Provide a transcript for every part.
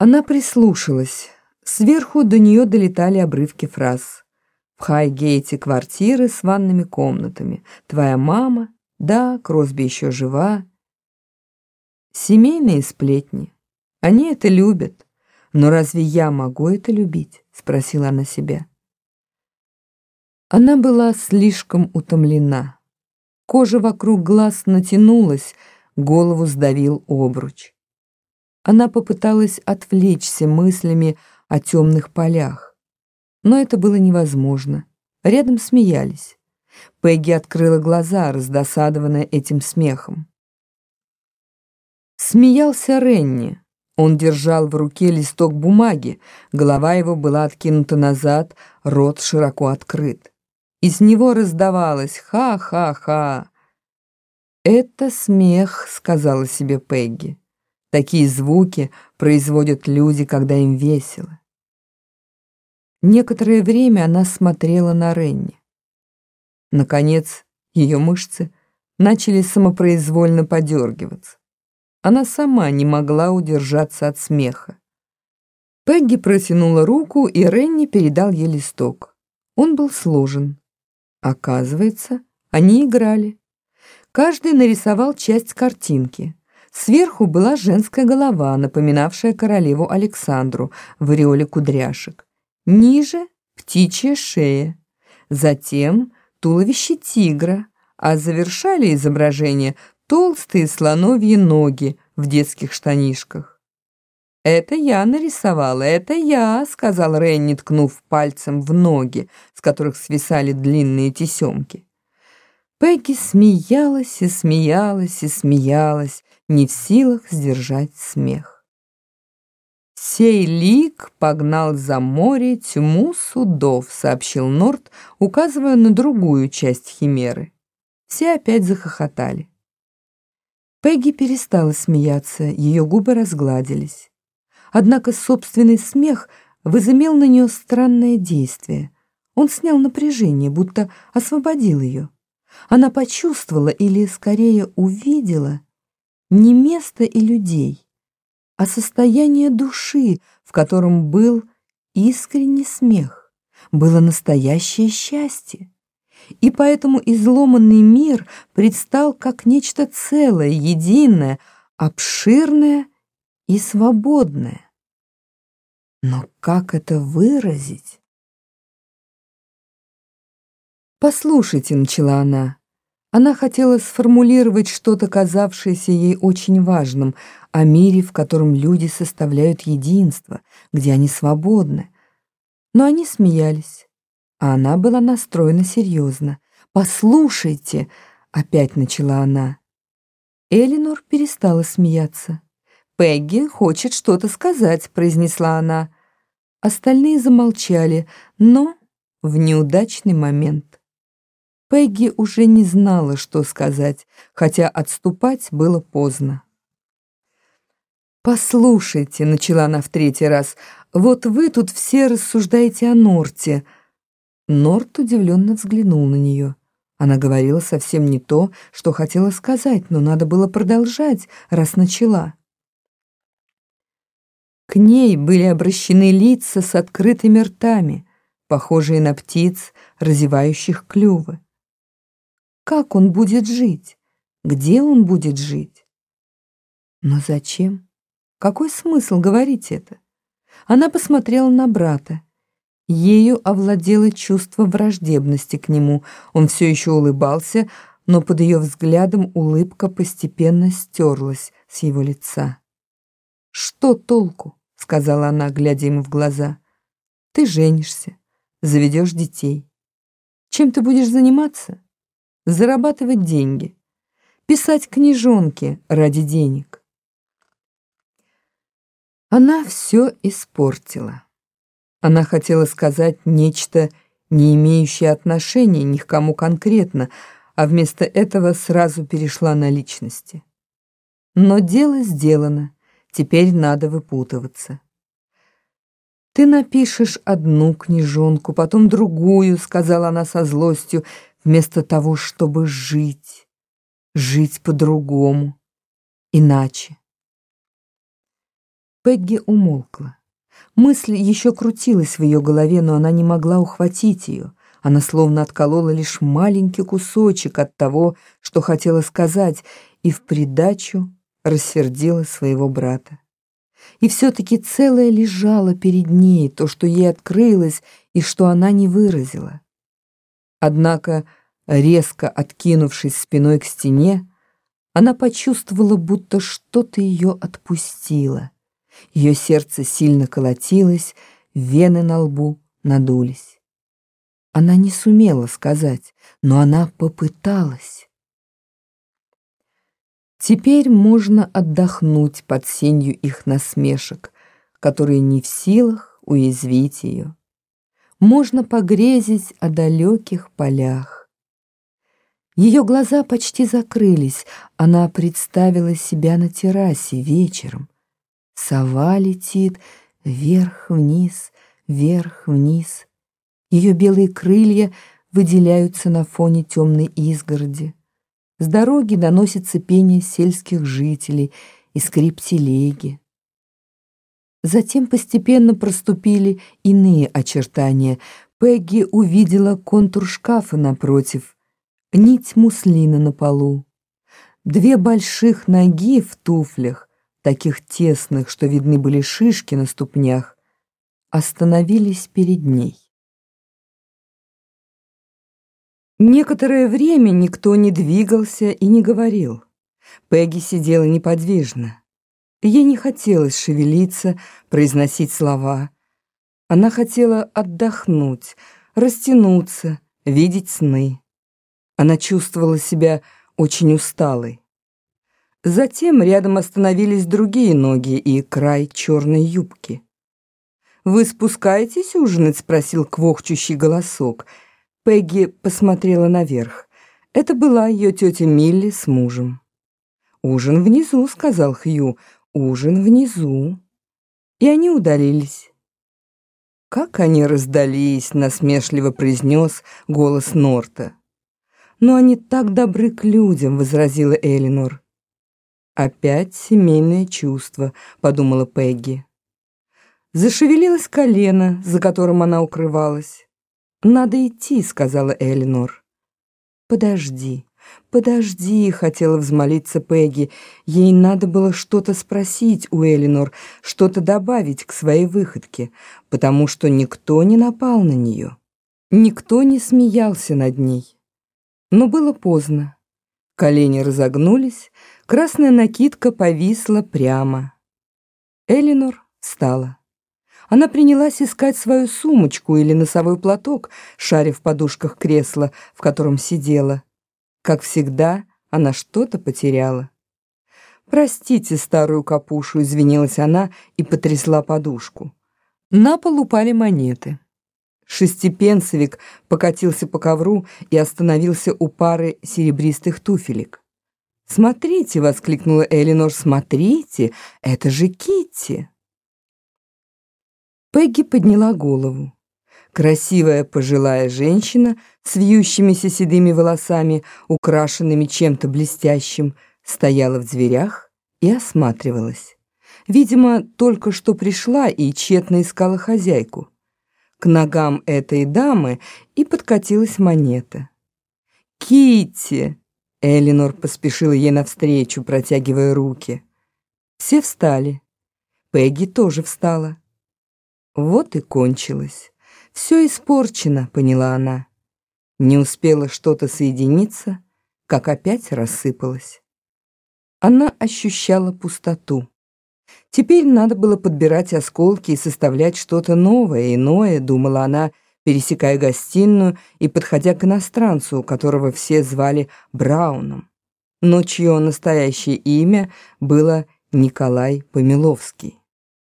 Она прислушалась. Сверху до нее долетали обрывки фраз. «В Хайгейте квартиры с ванными комнатами. Твоя мама? Да, Кросби еще жива». Семейные сплетни. Они это любят. Но разве я могу это любить? Спросила она себя. Она была слишком утомлена. Кожа вокруг глаз натянулась, голову сдавил обруч. Она попыталась отвлечься мыслями о темных полях. Но это было невозможно. Рядом смеялись. Пегги открыла глаза, раздосадованная этим смехом. Смеялся Ренни. Он держал в руке листок бумаги, голова его была откинута назад, рот широко открыт. Из него раздавалось «ха-ха-ха». «Это смех», — сказала себе Пегги. «Такие звуки производят люди, когда им весело». Некоторое время она смотрела на Ренни. Наконец, ее мышцы начали самопроизвольно подергиваться. Она сама не могла удержаться от смеха. Пегги протянула руку, и Ренни передал ей листок. Он был сложен. Оказывается, они играли. Каждый нарисовал часть картинки. Сверху была женская голова, напоминавшая королеву Александру в ореоле кудряшек. Ниже — птичья шея. Затем туловище тигра, а завершали изображение толстые слоновьи ноги в детских штанишках. «Это я нарисовала, это я», — сказал Ренни, ткнув пальцем в ноги, с которых свисали длинные тесемки. Пегги смеялась и смеялась и смеялась, не в силах сдержать смех. «Сей лик погнал за море тьму судов», — сообщил Норт, указывая на другую часть химеры. Все опять захохотали. Пегги перестала смеяться, ее губы разгладились. Однако собственный смех возымел на нее странное действие. Он снял напряжение, будто освободил ее. Она почувствовала, или скорее увидела, не место и людей, а состояние души, в котором был искренний смех, было настоящее счастье. И поэтому изломанный мир предстал как нечто целое, единое, обширное и свободное. Но как это выразить? «Послушайте», — начала она. Она хотела сформулировать что-то, казавшееся ей очень важным, о мире, в котором люди составляют единство, где они свободны. Но они смеялись, а она была настроена серьезно. «Послушайте», — опять начала она. Элинор перестала смеяться. «Пегги хочет что-то сказать», — произнесла она. Остальные замолчали, но в неудачный момент. Пегги уже не знала, что сказать, хотя отступать было поздно. «Послушайте», — начала она в третий раз, — «вот вы тут все рассуждаете о Норте». Норт удивленно взглянул на нее. Она говорила совсем не то, что хотела сказать, но надо было продолжать, раз начала. К ней были обращены лица с открытыми ртами, похожие на птиц, разевающих клювы. Как он будет жить? Где он будет жить? Но зачем? Какой смысл говорить это? Она посмотрела на брата. Ею овладело чувство враждебности к нему. Он все еще улыбался, но под ее взглядом улыбка постепенно стерлась с его лица. «Что толку?» — сказала она, глядя ему в глаза. «Ты женишься, заведешь детей. Чем ты будешь заниматься? Зарабатывать деньги, писать книжонки ради денег». Она все испортила. Она хотела сказать нечто, не имеющее отношения ни к кому конкретно, а вместо этого сразу перешла на личности. Но дело сделано, теперь надо выпутываться. «Ты напишешь одну книжонку, потом другую», — сказала она со злостью, «вместо того, чтобы жить по-другому, иначе». Пегги умолкла. Мысль еще крутилась в ее голове, но она не могла ухватить ее. Она словно отколола лишь маленький кусочек от того, что хотела сказать, и в придачу рассердила своего брата. И все-таки целое лежало перед ней, то, что ей открылось и что она не выразила. Однако, резко откинувшись спиной к стене, она почувствовала, будто что-то ее отпустило. Ее сердце сильно колотилось, вены на лбу надулись. Она не сумела сказать, но она попыталась. Теперь можно отдохнуть под сенью их насмешек, которые не в силах уязвить ее. Можно погрезить о далеких полях. Ее глаза почти закрылись, она представила себя на террасе вечером. Сова летит вверх-вниз, вверх-вниз. Ее белые крылья выделяются на фоне темной изгороди. С дороги доносится пение сельских жителей и скрип телеги. Затем постепенно проступили иные очертания. Пегги увидела контур шкафа напротив, нить муслина на полу. Две больших ноги в туфлях, таких тесных, что видны были шишки на ступнях, остановились перед ней. Некоторое время никто не двигался и не говорил. Пегги сидела неподвижно. Ей не хотелось шевелиться, произносить слова. Она хотела отдохнуть, растянуться, видеть сны. Она чувствовала себя очень усталой. Затем рядом остановились другие ноги и край черной юбки. «Вы спускаетесь ужинать?» — спросил квохчущий голосок. Пегги посмотрела наверх. Это была ее тетя Милли с мужем. «Ужин внизу», — сказал Хью, — «ужин внизу». И они удалились. «Как они раздались», — насмешливо произнес голос Норта. «Но они так добры к людям», — возразила Элинор. «Опять семейное чувство», — подумала Пегги. Зашевелилось колено, за которым она укрывалась. «Надо идти», — сказала Элинор. «Подожди, подожди», — хотела взмолиться Пегги. Ей надо было что-то спросить у Элинор, что-то добавить к своей выходке, потому что никто не напал на нее. Никто не смеялся над ней. Но было поздно. Колени разогнулись, красная накидка повисла прямо. Элинор встала. Она принялась искать свою сумочку или носовой платок, шаря в подушках кресла, в котором сидела. Как всегда, она что-то потеряла. «Простите старую капушу», — извинилась она и потрясла подушку. На пол упали монеты. Шестипенсовик покатился по ковру и остановился у пары серебристых туфелек. «Смотрите!» — воскликнула Элинор. «Смотрите! Это же Китти!» Пегги подняла голову. Красивая пожилая женщина с вьющимися седыми волосами, украшенными чем-то блестящим, стояла в дверях и осматривалась. Видимо, только что пришла и тщетно искала хозяйку. К ногам этой дамы и подкатилась монета. «Китти!» — Элинор поспешила ей навстречу, протягивая руки. Все встали. Пегги тоже встала. Вот и кончилось. Все испорчено, поняла она. Не успела что-то соединиться, как опять рассыпалось. Она ощущала пустоту. Теперь надо было подбирать осколки и составлять что-то новое, иное, думала она, пересекая гостиную и подходя к иностранцу, которого все звали Брауном, но чье настоящее имя было Николай Помиловский.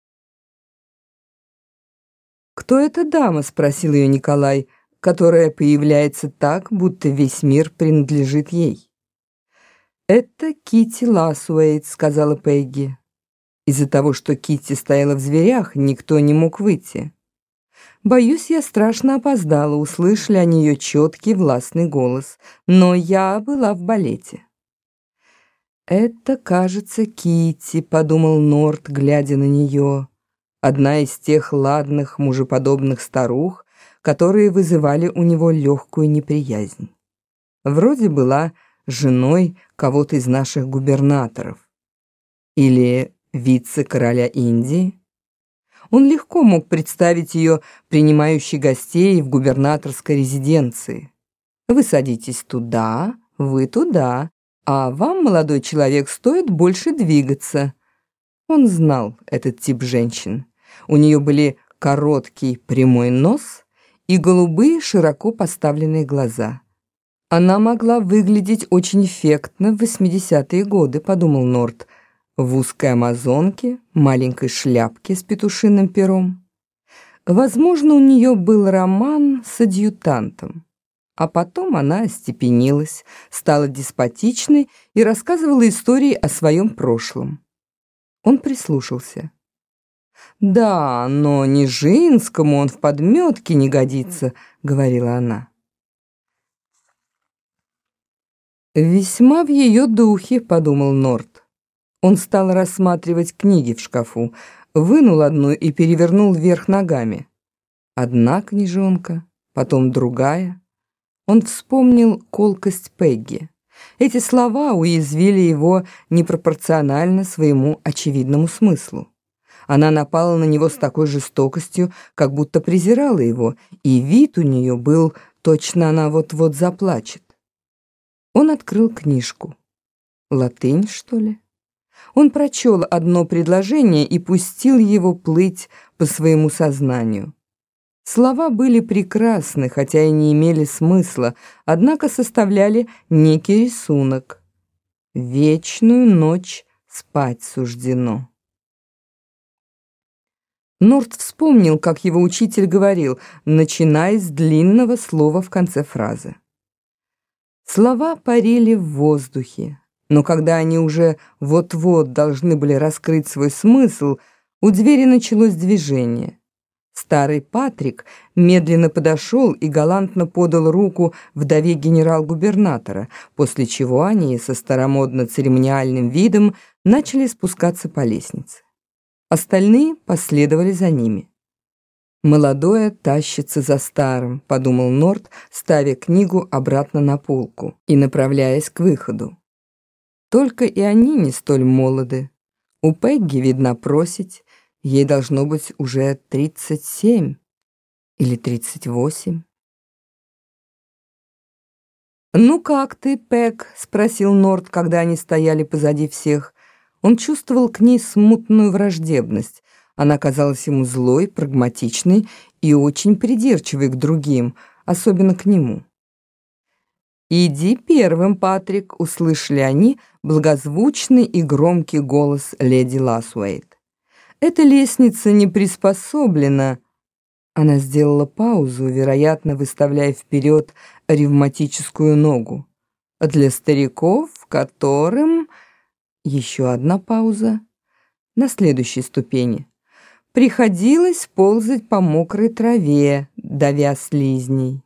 «Кто эта дама?» — спросил ее Николай, которая появляется так, будто весь мир принадлежит ей. «Это Китти Ласуэйт», — сказала Пегги. Из-за того, что Китти стояла в дверях, никто не мог выйти. «Боюсь, я страшно опоздала», — услышали они ее четкий властный голос. «Но я была в балете». «Это, кажется, Китти», — подумал Норт, глядя на нее. Одна из тех ладных, мужеподобных старух, которые вызывали у него легкую неприязнь. Вроде была женой кого-то из наших губернаторов. Или вице-короля Индии. Он легко мог представить ее принимающей гостей в губернаторской резиденции. Вы садитесь туда, вы туда, а вам, молодой человек, стоит больше двигаться. Он знал этот тип женщин. У нее были короткий прямой нос и голубые широко поставленные глаза. Она могла выглядеть очень эффектно в 80-е годы, подумал Норт, в узкой амазонке, маленькой шляпке с петушиным пером. Возможно, у нее был роман с адъютантом. А потом она остепенилась, стала деспотичной и рассказывала истории о своем прошлом. Он прислушался. «Да, но Нижинскому он в подметке не годится», — говорила она. «Весьма в ее духе», — подумал Норт. Он стал рассматривать книги в шкафу, вынул одну и перевернул вверх ногами. Одна книжонка, потом другая. Он вспомнил колкость Пегги. Эти слова уязвили его непропорционально своему очевидному смыслу. Она напала на него с такой жестокостью, как будто презирала его, и вид у нее был, точно она вот-вот заплачет. Он открыл книжку. Латынь, что ли? Он прочел одно предложение и пустил его плыть по своему сознанию. Слова были прекрасны, хотя и не имели смысла, однако составляли некий рисунок. «Вечную ночь спать суждено». Норт вспомнил, как его учитель говорил, начиная с длинного слова в конце фразы. Слова парили в воздухе, но когда они уже вот-вот должны были раскрыть свой смысл, у двери началось движение. Старый Патрик медленно подошел и галантно подал руку вдове генерал-губернатора, после чего они со старомодно-церемониальным видом начали спускаться по лестнице. Остальные последовали за ними. «Молодое тащится за старым», — подумал Норт, ставя книгу обратно на полку и направляясь к выходу. Только и они не столь молоды. У Пегги, видно, просить, ей должно быть уже 37 или 38. «Ну как ты, Пег?» — спросил Норт, когда они стояли позади всех. Он чувствовал к ней смутную враждебность. Она казалась ему злой, прагматичной и очень придирчивой к другим, особенно к нему. «Иди первым, Патрик», — услышали они благозвучный и громкий голос леди Ласуэйт. «Эта лестница не приспособлена». Она сделала паузу, вероятно, выставляя вперед ревматическую ногу. «Для стариков, которым...» Еще одна пауза. На следующей ступени. «Приходилось ползать по мокрой траве, давя слизней».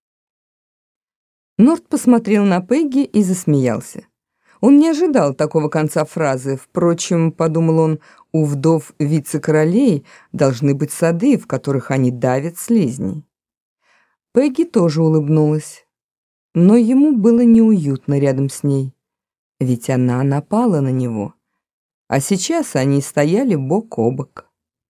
Норт посмотрел на Пегги и засмеялся. Он не ожидал такого конца фразы. Впрочем, подумал он, у вдов вице-королей должны быть сады, в которых они давят слизней. Пегги тоже улыбнулась, но ему было неуютно рядом с ней, ведь она напала на него, а сейчас они стояли бок о бок.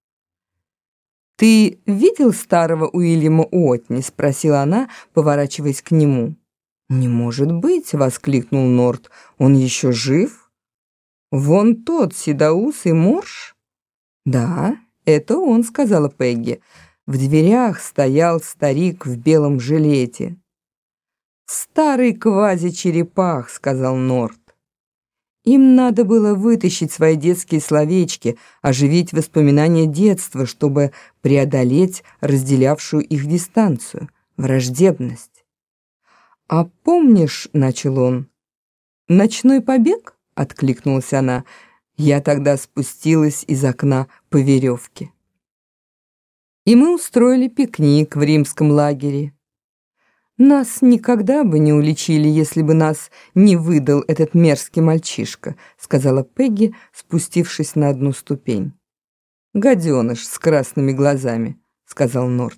«Ты видел старого Уильяма Уотни?» — спросила она, поворачиваясь к нему. «Не может быть!» — воскликнул Норт. «Он еще жив? Вон тот седоусый морж?» «Да, это он», — сказала Пегги. В дверях стоял старик в белом жилете. «Старый квази-черепах», — сказал Норт. Им надо было вытащить свои детские словечки, оживить воспоминания детства, чтобы преодолеть разделявшую их дистанцию, враждебность. «А помнишь, — начал он, — ночной побег?» — откликнулась она. «Я тогда спустилась из окна по веревке. И мы устроили пикник в римском лагере. «Нас никогда бы не уличили, если бы нас не выдал этот мерзкий мальчишка», сказала Пегги, спустившись на одну ступень. «Гаденыш с красными глазами», сказал Норт.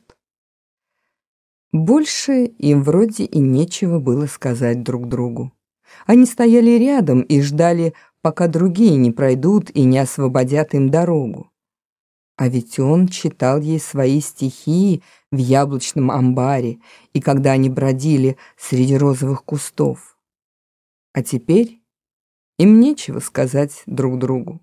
Больше им вроде и нечего было сказать друг другу. Они стояли рядом и ждали, пока другие не пройдут и не освободят им дорогу. А ведь он читал ей свои стихи в яблочном амбаре и когда они бродили среди розовых кустов. А теперь им нечего сказать друг другу.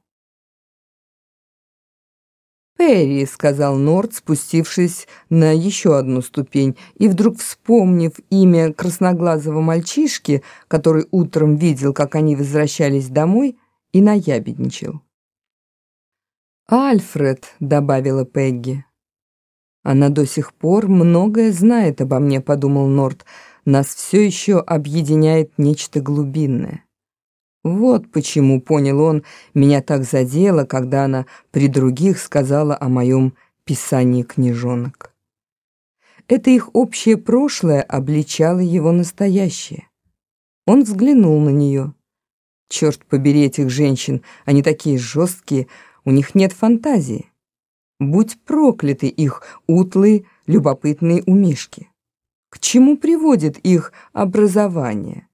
«Перри», — сказал Норт, спустившись на еще одну ступень и вдруг вспомнив имя красноглазого мальчишки, который утром видел, как они возвращались домой, и наябедничал. «Альфред», — добавила Пегги. «Она до сих пор многое знает обо мне», — подумал Норт. «Нас все еще объединяет нечто глубинное». Вот почему, понял он, меня так задело, когда она при других сказала о моем писании книжонок. Это их общее прошлое обличало его настоящее. Он взглянул на нее. Черт побери этих женщин, они такие жесткие, у них нет фантазии. Будь прокляты их утлые, любопытные умишки. К чему приводит их образование?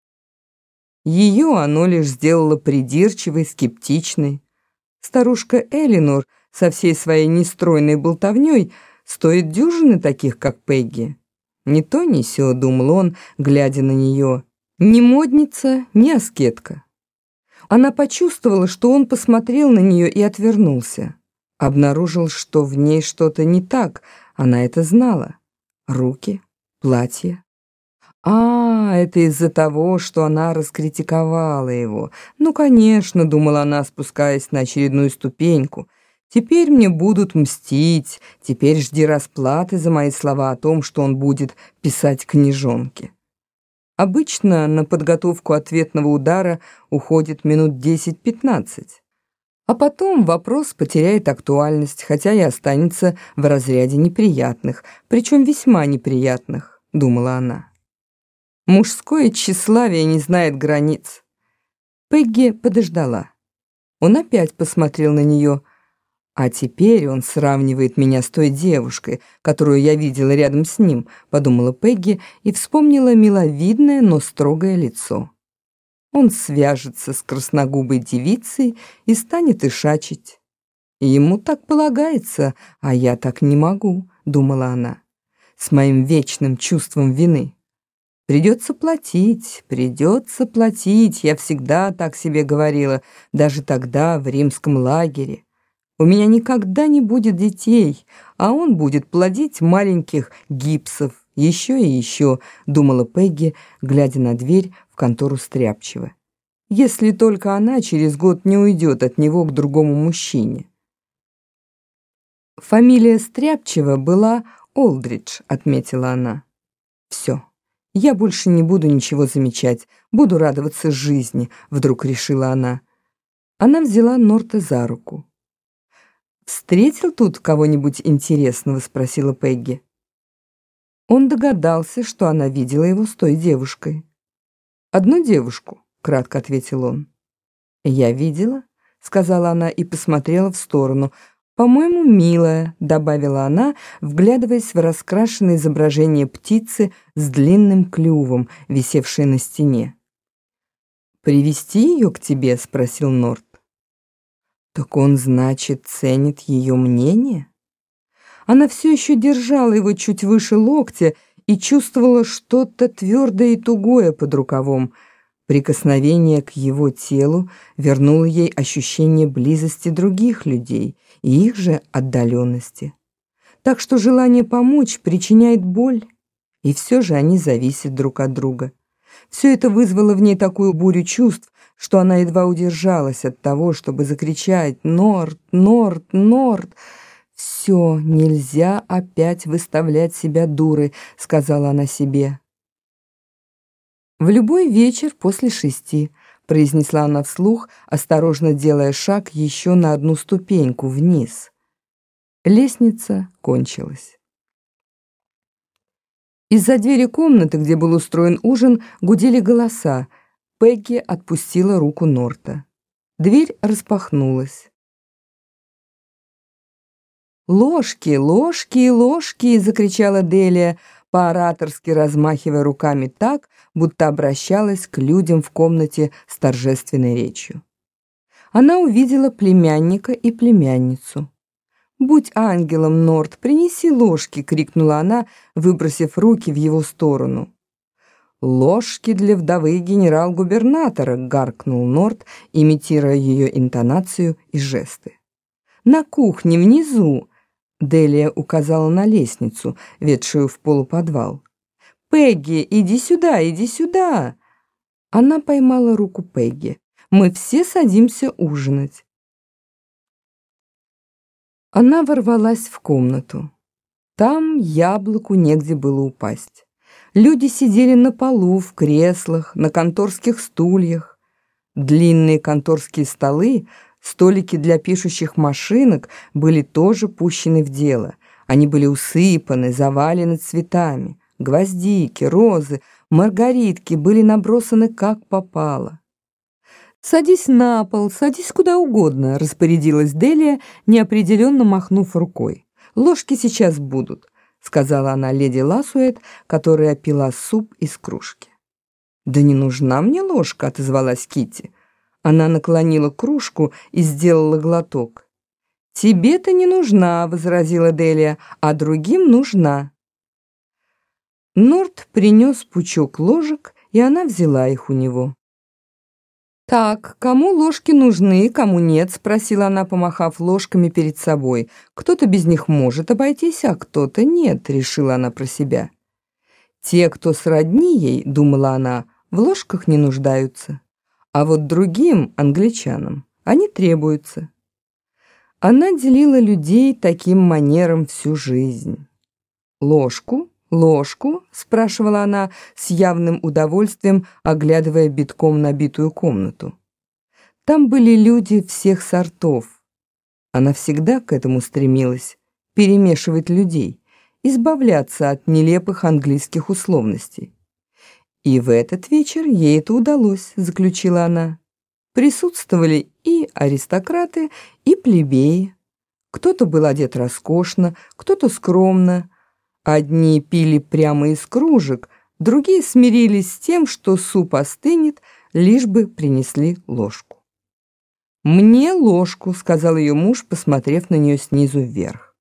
Ее оно лишь сделало придирчивой, скептичной. Старушка Элинор со всей своей нестройной болтовней стоит дюжины таких, как Пегги. Ни то ни сё, думал он, глядя на нее, ни модница, ни аскетка. Она почувствовала, что он посмотрел на нее и отвернулся. Обнаружил, что в ней что-то не так, она это знала. Руки, платье. Это из-за того, что она раскритиковала его. Ну, конечно, думала она, спускаясь на очередную ступеньку. Теперь мне будут мстить, теперь жди расплаты за мои слова о том, что он будет писать книжонки. Обычно на подготовку ответного удара уходит минут 10-15. А потом вопрос потеряет актуальность, хотя и останется в разряде неприятных, причем весьма неприятных, думала она. Мужское тщеславие не знает границ. Пегги подождала. Он опять посмотрел на нее. А теперь он сравнивает меня с той девушкой, которую я видела рядом с ним, подумала Пегги и вспомнила миловидное, но строгое лицо. Он свяжется с красногубой девицей и станет ишачить. Ему так полагается, а я так не могу, думала она, с моим вечным чувством вины. Придется платить, я всегда так себе говорила, даже тогда в римском лагере. У меня никогда не будет детей, а он будет плодить маленьких гипсов, еще и еще, думала Пегги, глядя на дверь в контору Стряпчего. Если только она через год не уйдет от него к другому мужчине. Фамилия Стряпчего была Олдридж, отметила она. Все. «Я больше не буду ничего замечать, буду радоваться жизни», — вдруг решила она. Она взяла Норта за руку. «Встретил тут кого-нибудь интересного?» — спросила Пегги. Он догадался, что она видела его с той девушкой. «Одну девушку», — кратко ответил он. «Я видела», — сказала она и посмотрела в сторону. «По-моему, милая», — добавила она, вглядываясь в раскрашенное изображение птицы с длинным клювом, висевшей на стене. «Привести ее к тебе?» — спросил Норт. «Так он, значит, ценит ее мнение?» Она все еще держала его чуть выше локтя и чувствовала что-то твердое и тугое под рукавом. Прикосновение к его телу вернуло ей ощущение близости других людей и их же отдаленности. Так что желание помочь причиняет боль, и все же они зависят друг от друга. Все это вызвало в ней такую бурю чувств, что она едва удержалась от того, чтобы закричать «Норт! Норт! Норт!» «Все, нельзя опять выставлять себя дурой», — сказала она себе. «В любой вечер после 6», — произнесла она вслух, осторожно делая шаг еще на одну ступеньку вниз. Лестница кончилась. Из-за двери комнаты, где был устроен ужин, гудели голоса. Пегги отпустила руку Норта. Дверь распахнулась. «Ложки, ложки, ложки!» — закричала Делия, по-ораторски размахивая руками так, будто обращалась к людям в комнате с торжественной речью. Она увидела племянника и племянницу. «Будь ангелом, Норт, принеси ложки!» — крикнула она, выбросив руки в его сторону. «Ложки для вдовы генерал-губернатора!» — гаркнул Норт, имитируя ее интонацию и жесты. «На кухне внизу!» — Делия указала на лестницу, ведшую в полуподвал. «Пегги, иди сюда, иди сюда!» Она поймала руку Пегги. «Мы все садимся ужинать». Она ворвалась в комнату. Там яблоку негде было упасть. Люди сидели на полу, в креслах, на конторских стульях. Длинные конторские столы, столики для пишущих машинок были тоже пущены в дело. Они были усыпаны, завалены цветами. Гвоздики, розы, маргаритки были набросаны как попало. «Садись на пол, садись куда угодно», — распорядилась Делия, неопределенно махнув рукой. «Ложки сейчас будут», — сказала она леди Ласуэт, которая пила суп из кружки. «Да не нужна мне ложка», — отозвалась Китти. Она наклонила кружку и сделала глоток. «Тебе-то не нужна», — возразила Делия, — «а другим нужна». Норт принес пучок ложек, и она взяла их у него. «Так, кому ложки нужны, кому нет?» — спросила она, помахав ложками перед собой. «Кто-то без них может обойтись, а кто-то нет», — решила она про себя. «Те, кто сродни ей, — думала она, — в ложках не нуждаются, а вот другим, англичанам, они требуются». Она делила людей таким манером всю жизнь. «Ложку? Ложку?» — спрашивала она с явным удовольствием, оглядывая битком набитую комнату. Там были люди всех сортов. Она всегда к этому стремилась — перемешивать людей, избавляться от нелепых английских условностей. И в этот вечер ей это удалось, заключила она. Присутствовали и аристократы, и плебеи. Кто-то был одет роскошно, кто-то скромно. Одни пили прямо из кружек, другие смирились с тем, что суп остынет, лишь бы принесли ложку. «Мне ложку», — сказал ее муж, посмотрев на нее снизу вверх.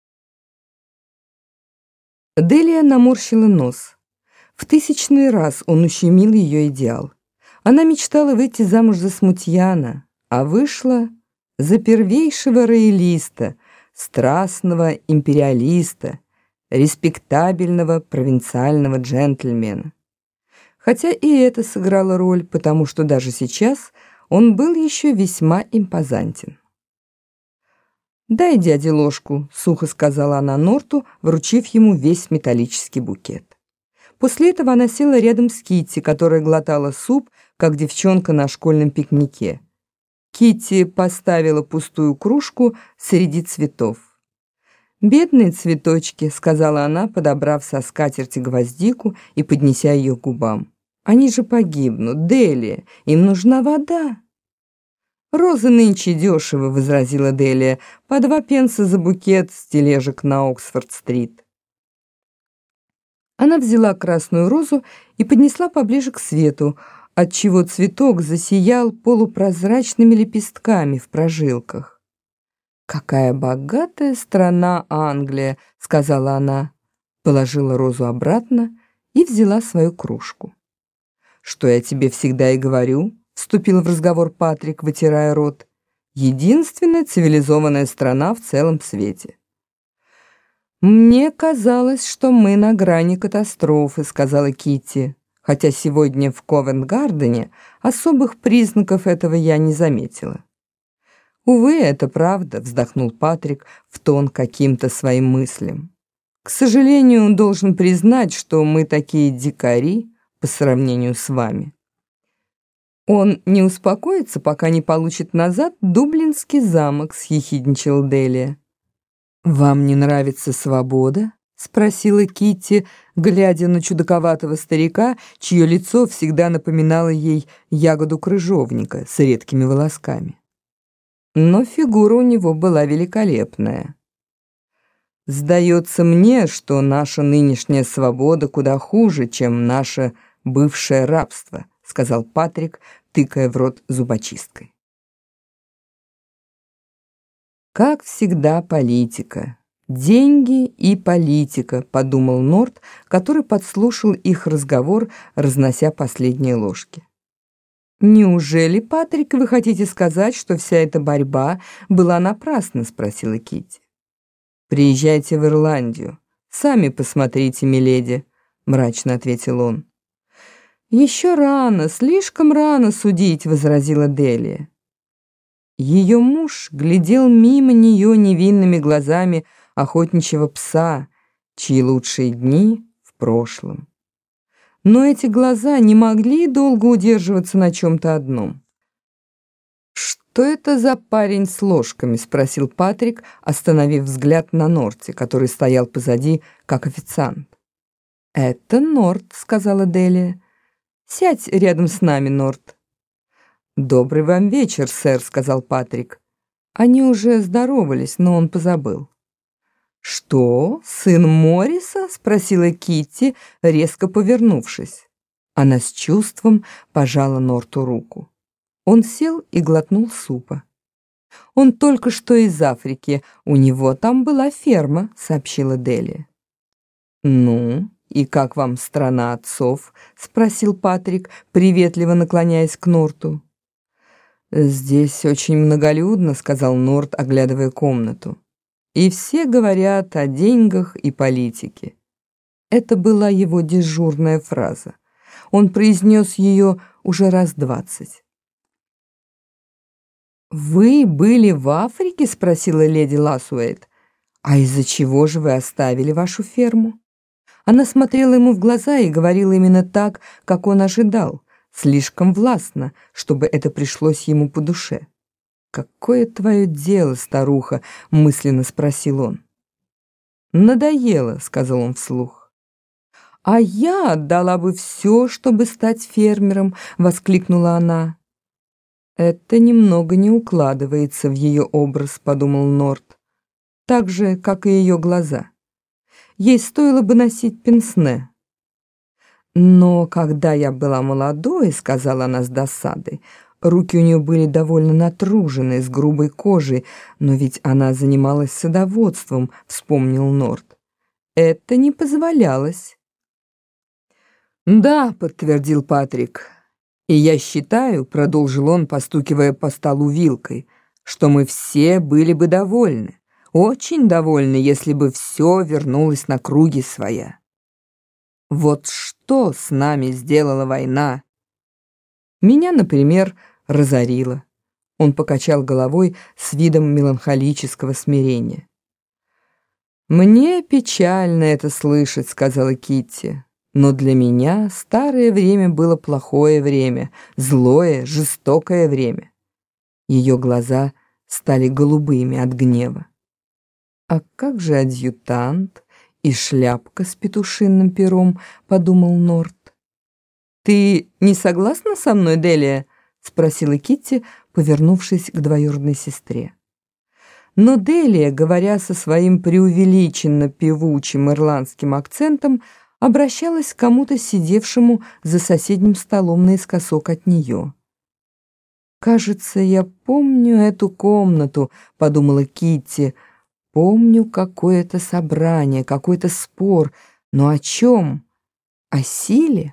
Делия наморщила нос. В 1000-й раз он ущемил ее идеал. Она мечтала выйти замуж за смутьяна, а вышла за первейшего роялиста, страстного империалиста, респектабельного провинциального джентльмена. Хотя и это сыграло роль, потому что даже сейчас он был еще весьма импозантен. «Дай дяде ложку», — сухо сказала она Норту, вручив ему весь металлический букет. После этого она села рядом с Китти, которая глотала суп, как девчонка на школьном пикнике. Китти поставила пустую кружку среди цветов. «Бедные цветочки», — сказала она, подобрав со скатерти гвоздику и поднеся ее к губам. «Они же погибнут, Делия, им нужна вода». «Розы нынче дешево», — возразила Делия, — «по 2 пенса за букет с тележек на Оксфорд-стрит». Она взяла красную розу и поднесла поближе к свету, отчего цветок засиял полупрозрачными лепестками в прожилках. «Какая богатая страна Англия», — сказала она, положила розу обратно и взяла свою кружку. «Что я тебе всегда и говорю», — вступил в разговор Патрик, вытирая рот, «единственная цивилизованная страна в целом свете». «Мне казалось, что мы на грани катастрофы», — сказала Китти, «хотя сегодня в Ковент-Гардене особых признаков этого я не заметила». «Увы, это правда», — вздохнул Патрик в тон каким-то своим мыслям. «К сожалению, он должен признать, что мы такие дикари по сравнению с вами». «Он не успокоится, пока не получит назад Дублинский замок», — съехидничала Делия. «Вам не нравится свобода?» спросила Китти, глядя на чудаковатого старика, чье лицо всегда напоминало ей ягоду крыжовника с редкими волосками. Но фигура у него была великолепная. «Сдается мне, что наша нынешняя свобода куда хуже, чем наше бывшее рабство», сказал Патрик, тыкая в рот зубочисткой. «Как всегда, политика. Деньги и политика», подумал Норт, который подслушал их разговор, разнося последние ложки. «Неужели, Патрик, вы хотите сказать, что вся эта борьба была напрасна?» спросила Китти. «Приезжайте в Ирландию. Сами посмотрите, миледи», мрачно ответил он. «Еще рано, слишком рано судить», возразила Делия. Ее муж глядел мимо нее невинными глазами охотничьего пса, чьи лучшие дни в прошлом. Но эти глаза не могли долго удерживаться на чем-то одном. «Что это за парень с ложками?» — спросил Патрик, остановив взгляд на Норте, который стоял позади, как официант. «Это Норт», — сказала Делия. «Сядь рядом с нами, Норт». «Добрый вам вечер, сэр», — сказал Патрик. Они уже здоровались, но он позабыл. «Что, сын Морриса?» — спросила Китти, резко повернувшись. Она с чувством пожала Норту руку. Он сел и глотнул супа. «Он только что из Африки, у него там была ферма», — сообщила Делия. «Ну, и как вам страна отцов?» — спросил Патрик, приветливо наклоняясь к Норту. «Здесь очень многолюдно», — сказал Норт, оглядывая комнату. «И все говорят о деньгах и политике». Это была его дежурная фраза. Он произнес ее уже раз 20. «Вы были в Африке?» — спросила леди Лассуэйт. «А из-за чего же вы оставили вашу ферму?» Она смотрела ему в глаза и говорила именно так, как он ожидал, слишком властно, чтобы это пришлось ему по душе. «Какое твое дело, старуха?» — мысленно спросил он. «Надоело», — сказал он вслух. «А я отдала бы все, чтобы стать фермером», — воскликнула она. «Это немного не укладывается в ее образ», — подумал Норт, так же, как и ее глаза. Ей стоило бы носить пенсне. «Но когда я была молодой», — сказала она с досадой, руки у нее были довольно натружены, с грубой кожей, но ведь она занималась садоводством, вспомнил Норт. Это не позволялось. «Да», — подтвердил Патрик. «И я считаю», — продолжил он, постукивая по столу вилкой, «что мы все были бы довольны, очень довольны, если бы все вернулось на круги своя. Вот что с нами сделала война? Меня, например, разорила». Он покачал головой с видом меланхолического смирения. «Мне печально это слышать», — сказала Китти. «Но для меня старое время было плохое время, злое, жестокое время». Ее глаза стали голубыми от гнева. «А как же адъютант и шляпка с петушиным пером?» — подумал Норт. «Ты не согласна со мной, Делия?» — спросила Китти, повернувшись к двоюродной сестре. Но Делия, говоря со своим преувеличенно певучим ирландским акцентом, обращалась к кому-то, сидевшему за соседним столом наискосок от нее. «Кажется, я помню эту комнату», — подумала Китти. «Помню какое-то собрание, какой-то спор. Но о чем? О силе?»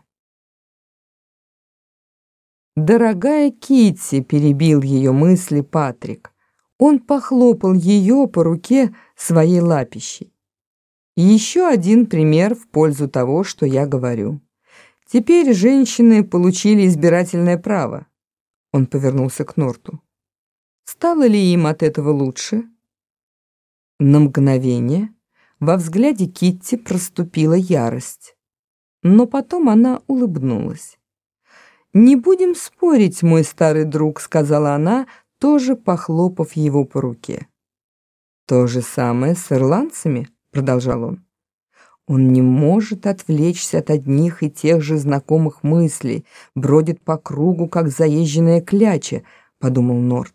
«Дорогая Китти», — перебил ее мысли Патрик. Он похлопал ее по руке своей лапищей. «Еще один пример в пользу того, что я говорю. Теперь женщины получили избирательное право». Он повернулся к Норту. «Стало ли им от этого лучше?» На мгновение во взгляде Китти проступила ярость, но потом она улыбнулась. «Не будем спорить, мой старый друг», — сказала она, тоже похлопав его по руке. «То же самое с ирландцами», — продолжал он. Он не может отвлечься от одних и тех же знакомых мыслей, бродит по кругу, как заезженная кляча, подумал Норт.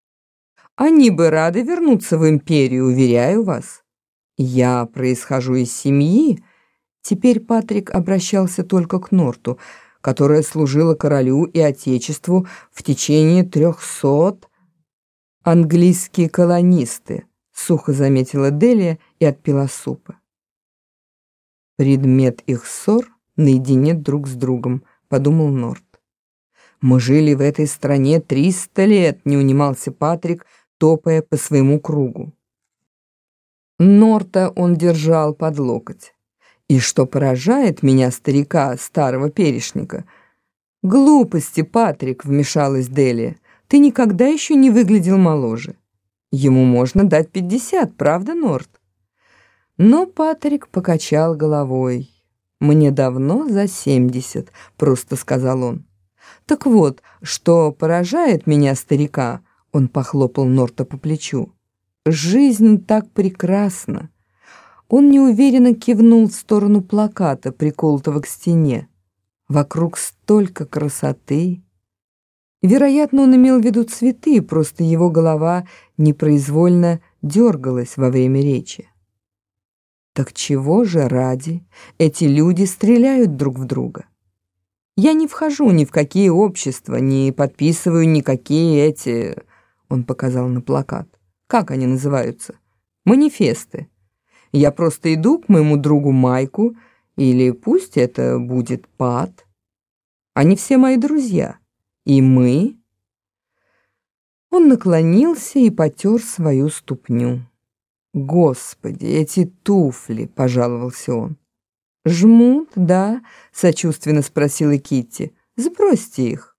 Они бы рады вернуться в империю, уверяю вас. Я происхожу из семьи. Теперь Патрик обращался только к Норту, которая служила королю и отечеству в течение 300. Английские колонисты, сухо заметила Делия и отпила супа. Предмет их ссор наедине друг с другом, подумал Норт. Мы жили в этой стране 300 лет, не унимался Патрик, топая по своему кругу. Норта он держал под локоть. И что поражает меня, старика, старого перешника? Глупости, Патрик, вмешалась Делия. Ты никогда еще не выглядел моложе. Ему можно дать 50, правда, Норт? Но Патрик покачал головой. «Мне давно за 70», — просто сказал он. «Так вот, что поражает меня, старика», — он похлопал Норта по плечу. «Жизнь так прекрасна». Он неуверенно кивнул в сторону плаката, приколотого к стене. Вокруг столько красоты. Вероятно, он имел в виду цветы, просто его голова непроизвольно дергалась во время речи. Так чего же ради эти люди стреляют друг в друга? Я не вхожу ни в какие общества, не подписываю никакие эти... Он показал на плакат. Как они называются? Манифесты. Я просто иду к моему другу Майку, или пусть это будет Пат. Они все мои друзья. И мы... Он наклонился и потер свою ступню. «Господи, эти туфли!» — пожаловался он. «Жмут, да?» — сочувственно спросила Китти. «Сбросьте их».